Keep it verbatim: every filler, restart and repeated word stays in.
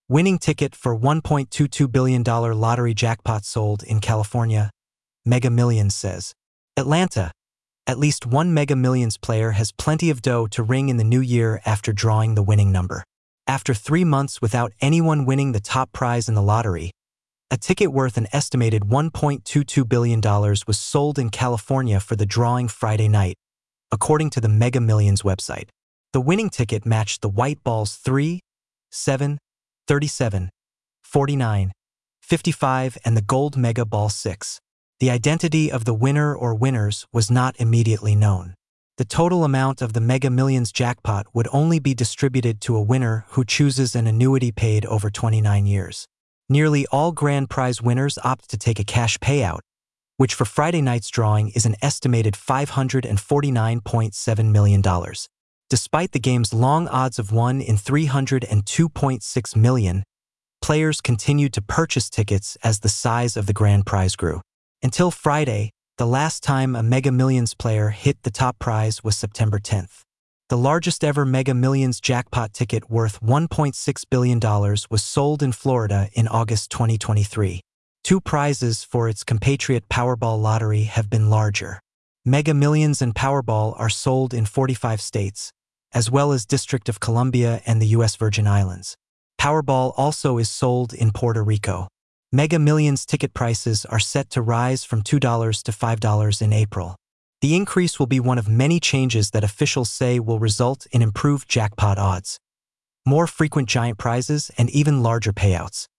Winning ticket for one point two two billion dollars lottery jackpot sold in California, Mega Millions says. Atlanta. At least one Mega Millions player has plenty of dough to ring in the new year after drawing the winning number. After three months without anyone winning the top prize in the lottery, a ticket worth an estimated one point two two billion dollars was sold in California for the drawing Friday night, according to the Mega Millions website. The winning ticket matched the white balls three, seven, thirty-seven, forty-nine, fifty-five, and the gold Mega Ball six. The identity of the winner or winners was not immediately known. The total amount of the Mega Millions jackpot would only be distributed to a winner who chooses an annuity paid over twenty-nine years. Nearly all grand prize winners opt to take a cash payout, which for Friday night's drawing is an estimated five hundred forty-nine point seven million dollars. Despite the game's long odds of one in three hundred two point six million, players continued to purchase tickets as the size of the grand prize grew. Until Friday, the last time a Mega Millions player hit the top prize was September tenth. The largest ever Mega Millions jackpot ticket worth one point six billion dollars was sold in Florida in August twenty twenty-three. Two prizes for its compatriot Powerball lottery have been larger. Mega Millions and Powerball are sold in forty-five states, as well as District of Columbia and the U S Virgin Islands. Powerball also is sold in Puerto Rico. Mega Millions ticket prices are set to rise from two dollars to five dollars in April. The increase will be one of many changes that officials say will result in improved jackpot odds, more frequent giant prizes, and even larger payouts.